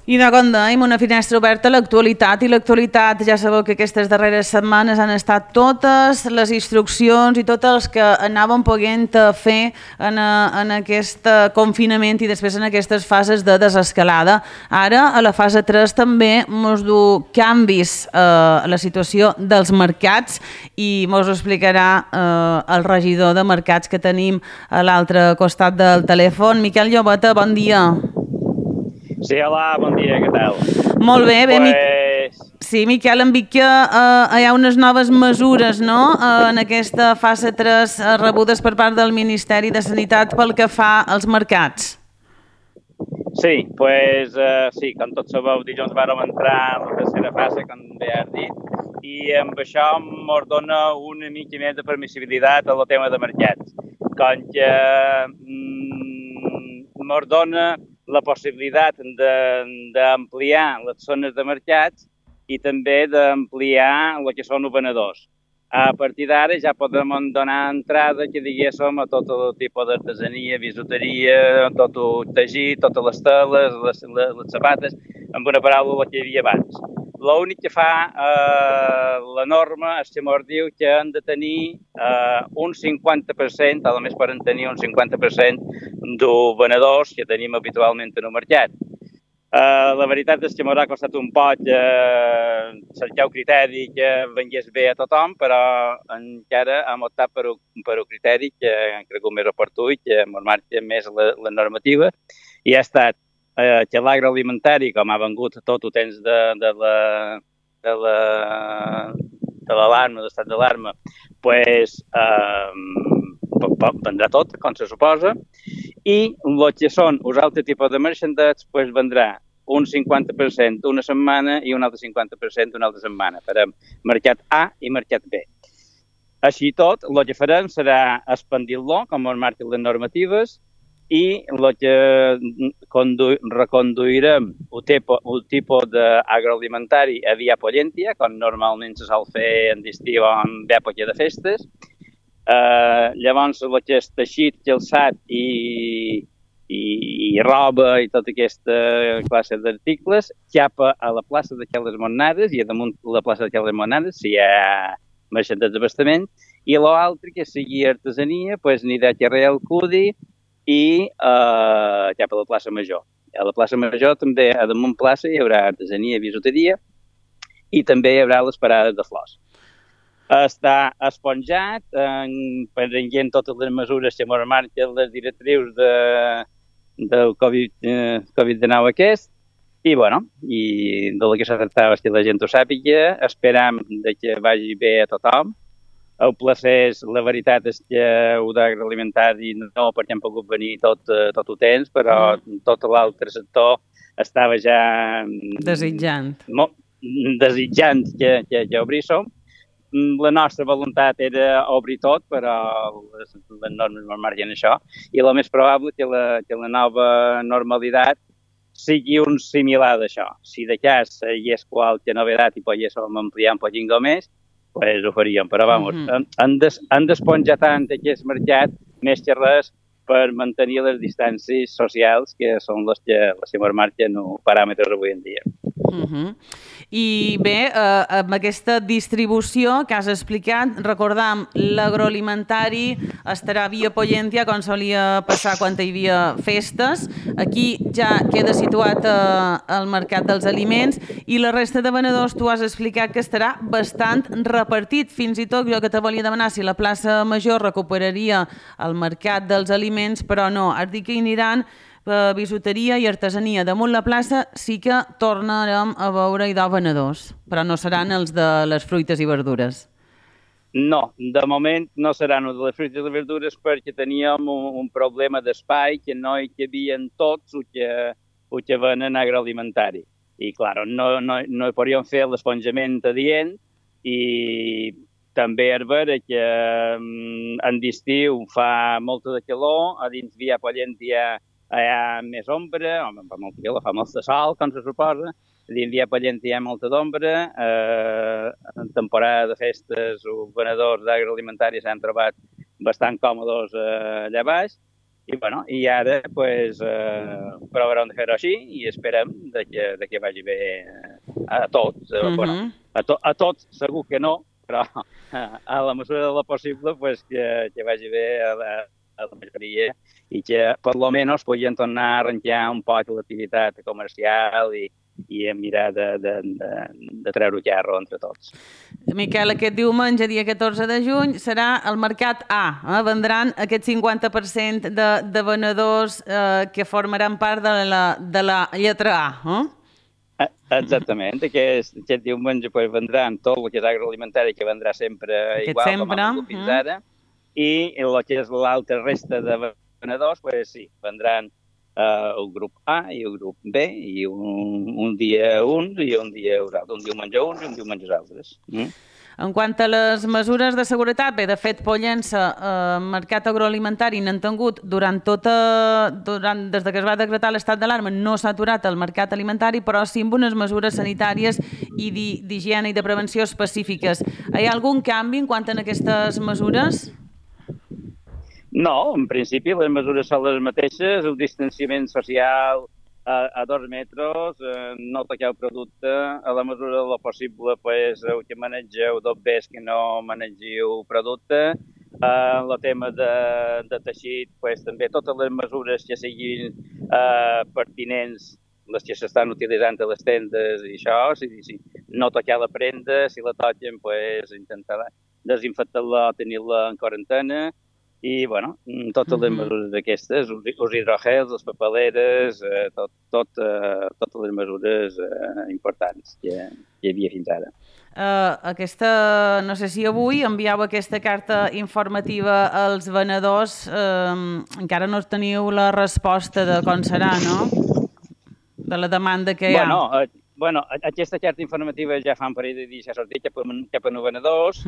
I de com dèiem, una finestra oberta a l'actualitat, i l'actualitat, ja sabeu que aquestes darreres setmanes han estat totes les instruccions i tots els que anàvem podent fer en aquest confinament i després en aquestes fases de desescalada. Ara, a la fase 3 també ens du canvis a la situació dels mercats i ens ho explicarà el regidor de mercats que tenim a l'altre costat del telèfon. Miquel Llobeta, bon dia. Sí, hola, bon dia, què tal? Molt bé, Pues... Sí, Miquel, em dic que hi ha unes noves mesures, no?, en aquesta fase 3 rebudes per part del Ministeri de Sanitat pel que fa als mercats. Sí, pues, sí, com tots sabeu, dijous vàrem entrar en la tercera fase, com bé has dit, i amb això ens dona una mica més de permissibilitat al tema de mercats. Com que ens dona la possibilitat d'ampliar les zones de mercats i també d'ampliar el que són els venedors. A partir d'ara ja podem donar entrada, que diguéssim, a tot el tipus d'artesania, bisuteria, tot el teixit, totes les teles, les sabates, amb una paraula el que hi havia abans. L'únic que fa la norma és que ens diu que han de tenir un 50%, a més poden tenir un 50% dels venedors que tenim habitualment en el mercat. La veritat és que m'haurà costat un poc cercar un criteri que vengués bé a tothom, però encara hem optat per un criteri que han cregut més oportú i que ens marca més la normativa, i ha estat que l'agroalimentari, com ha vengut tot el temps de l'alarma, l'estat d'alarma, pues, vendrà tot, com se suposa, i el que són els altres tipus de merchandats pues, vendrà un 50% una setmana i un altre 50% una altra setmana per a mercat A i mercat B. Així tot, el que farem serà expandir-lo, com ens marquen les normatives, i el que reconduirem el tipus d'agroalimentari a via pollentia, com normalment se sol fer en estiu o en època de festes. Llavors, el que és teixit, calçat i roba i tota aquesta classe d'articles cap a la plaça de les Monades, i a damunt la plaça de les Monades si hi ha merchandats d'abastament, i l'altre que sigui artesania, pues, anirà a carrer Alcudi i cap a la plaça Major. A la plaça Major també, a damunt plaça, hi haurà artesania i bisuteria, i també hi haurà les parades de flors. Està esponjat, prenent totes les mesures que ens marquen les directrius del Covid-19 aquest, i bueno, i del que s'ha tractat és que la gent ho sàpiga, esperam que vagi bé a tothom. El placer, la veritat és que ho d'agroalimentari no, perquè hem pogut venir tot el temps, però tot l'altre sector estava ja desitjant que obríssim. La nostra voluntat era obrir tot, però les normes no marquen això, i el més probable que la nova normalitat sigui un similar d'això. Si de cas hi és qualque novedat i poguéssim ampliar un poquinc més, pues ho faríem, però vamos, han d'esponjar tant aquest mercat, més que res, per mantenir les distàncies socials, que són les que marquen els paràmetres avui en dia. I bé, amb aquesta distribució que has explicat, recordam, l'agroalimentari estarà via Pollentia, com solia passar quan hi havia festes. Aquí ja queda situat el mercat dels aliments, i la resta de venedors tu has explicat que estarà bastant repartit. Fins i tot jo que te volia demanar si la plaça Major recuperaria el mercat dels aliments, però no, has dit que hi aniran bisuteria i artesania. Damunt la plaça sí que tornarem a veure i venedors, però no seran els de les fruites i verdures. No, de moment no seran els de les fruites i verdures, perquè teníem un problema d'espai, que no hi cabien tots el que venen agroalimentari. I, clar, no podríem fer l'esponjament adient, i també és vera que en d'estiu fa molta de calor, a dins via Pollentia hi ha més ombra, fa molt calor, fa molt de sol, com se suposa, dins via Pollentia hi ha molta d'ombra, en temporada de festes els venedors d'agroalimentaris s'han trobat bastant còmodes allà baix, I ara pues, provarem de fer-ho així i esperem de que vagi bé a tots. A tots segur que no, però a la mesura de lo possible pues, que vagi bé a la majoria i que per lo menos puguin tornar a arrencar un poc l'activitat comercial i a mirar de treure carro entre tots. Miquel, aquest diumenge, dia 14 de juny, serà el Mercat A. Vendran aquest 50% de venedors que formaran part de la lletra A. Exactament. Aquest diumenge pues, vendran tot el que és agroalimentari, que vendrà sempre igual, com ha vengut fins ara, i el que és l'altra resta de venedors, pues, sí, vendran el grup A i el grup B, i un dia uns i un dia uns altres, un diumenge uns i un diumenge altres. En quant a les mesures de seguretat, bé, de fet, Pollença, mercat agroalimentari, n'han tingut des que es va decretar l'estat d'alarma, no s'ha aturat el mercat alimentari, però sí amb unes mesures sanitàries i d'higiene i de prevenció específiques. Hi ha algun canvi en quant a aquestes mesures? No, en principi les mesures són les mateixes, el distanciament social a 2 metres, no tocar el producte, a la mesura del possible, pues, el que manegeu d'obès que no manegiu producte, el tema de teixit, pues, també totes les mesures que siguin pertinents, les que s'estan utilitzant a les tendes i això, si no tocar la prenda, si la toquen, pues, intentar desinfectar-la o tenir-la en quarantena, i, bueno, totes les mesures d'aquestes, els hidrogels, les papeleres, totes les mesures importants que hi havia fins ara. No sé si avui envieu aquesta carta informativa als venedors, encara no teniu la resposta de com serà, no? De la demanda que hi ha. Bueno, aquesta carta informativa ja fa un parell de dies, ja ha sortit cap a els venedors.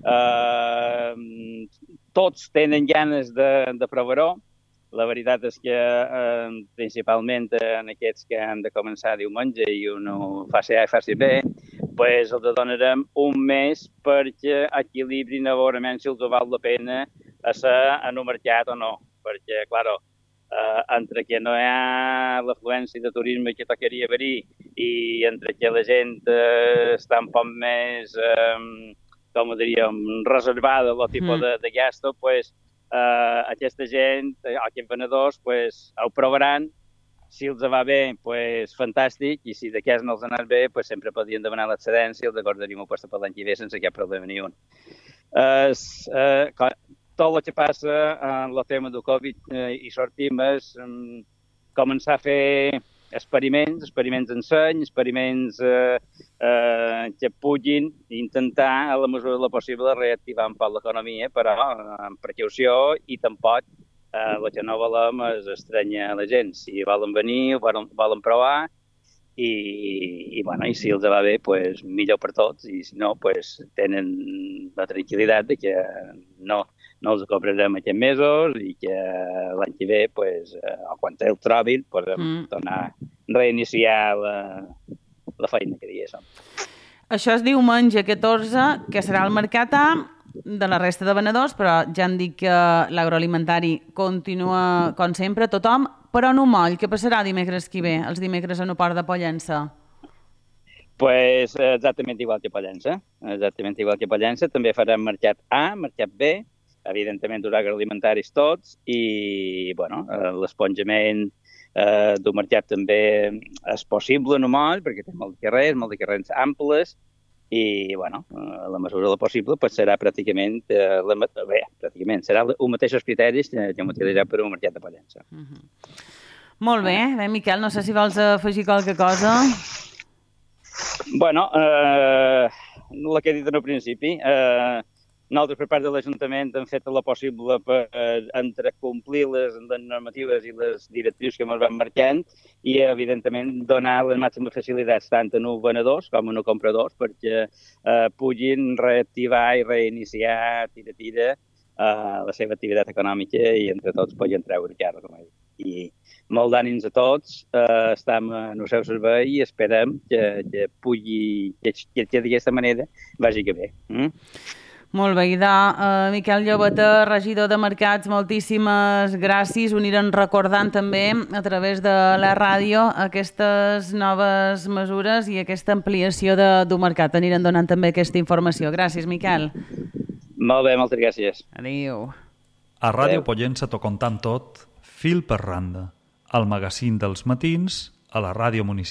Tots tenen ganes de provar-ho. La veritat és que principalment en aquests que han de començar diumenge i un ho faci A i faci B, pues els donarem un mes perquè equilibrin a veure si els val la pena ser en un mercat o no. Perquè, clar, entre que no hi ha l'afluència de turisme que tocaria haver-hi i entre que la gent està un poc més, com ho diríem, reservada al tipus de gasto, pues, aquesta gent, aquests venedors, pues, ho provaran. Si els va bé, pues, fantàstic, i si de cas no els ha anat bé, pues, sempre podien demanar l'excedència i els acordaríem un puesto per l'any que ve sense cap problema ni un. Tot el que passa en el tema del Covid i sortim és començar a fer experiments en seny, experiments que puguin intentar, a la mesura del possible, reactivar un poc l'economia, però amb precaució i tampoc el que no volem és estranyar la gent. Si volen venir, volen provar, i si els va bé, pues, millor per tots, i si no, pues, tenen la tranquil·litat de que no els cobrarem aquests mesos i que l'any que ve, pues, quan el trobin, podem tornar a reiniciar la feina que diguéssim. Això és diumenge 14, que serà el Mercat A de la resta de venedors, però ja han dit que l'agroalimentari continua com sempre, tothom, però en un moll. Què passarà dimecres que ve, els dimecres en el port de Pollença? Pues exactament igual que Pollença. També farem Mercat A, Mercat B, evidentment els agroalimentaris tots, i l'esponjament del mercat també és possible en un moll, perquè té molts de carrers amples, i, a la mesura del possible, pues, serà pràcticament serà els mateixos criteris que hem utilitzat per un mercat de Pollença. Molt bé, Miquel, no sé si vols afegir qualque cosa. El que he dit en el principi, nosaltres per part de l'Ajuntament hem fet el possible per entrecomplir les normatives i les directrius que ens van marcant i, evidentment, donar les màximes facilitats tant a els venedors com a els compradors perquè puguin reactivar i reiniciar tira la seva activitat econòmica i entre tots puguin treure carro, com he dit. I molt d'ànims a tots, estem en el seu servei i esperem que d'aquesta manera vagi que bé. Molt bé, Idà. Miquel Llobeta, regidor de Mercats, moltíssimes gràcies. Ho anirem recordant també a través de la ràdio aquestes noves mesures i aquesta ampliació de mercat. Anirem donant també aquesta informació. Gràcies, Miquel. Molt bé, moltes gràcies. Adéu. A Ràdio Pollença t'ho contam tot, fil per randa. Al magazín dels matins, a la ràdio municipal.